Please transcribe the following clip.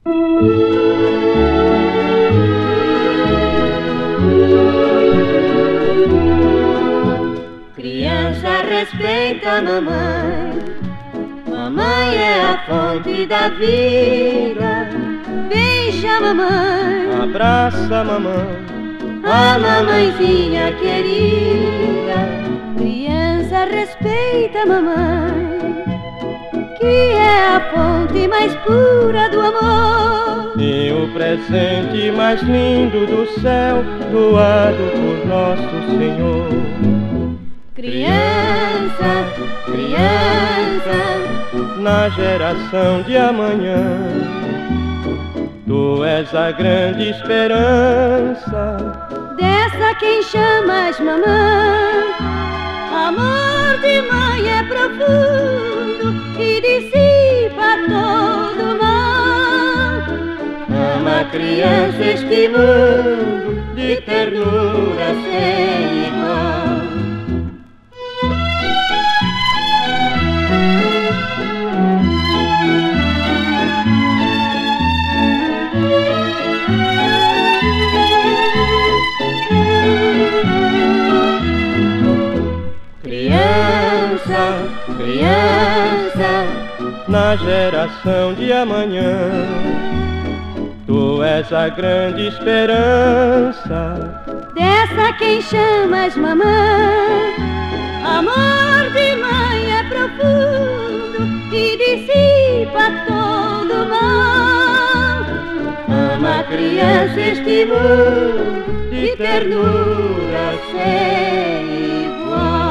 Criança, respeita a mamãe. Mamãe é a fonte da vida. Beija a mamãe, abraça a mamãe, a mamãezinha querida. Criança, respeita a mamãe, que é a fonte mais pura do amor e o presente mais lindo do céu, doado por nosso Senhor. Criança, criança, na geração de amanhã, tu és a grande esperança dessa quem chamas mamãe. Amor de mãe é profundo e dissipa todo mal. Ama a criança este mundo de ternura sem igual. Criança, criança, na geração de amanhã, tu és a grande esperança dessa quem chamas mamãe. Amor de mãe é profundo e dissipa todo mal. Ama a criança este mundo de ternura sem igual.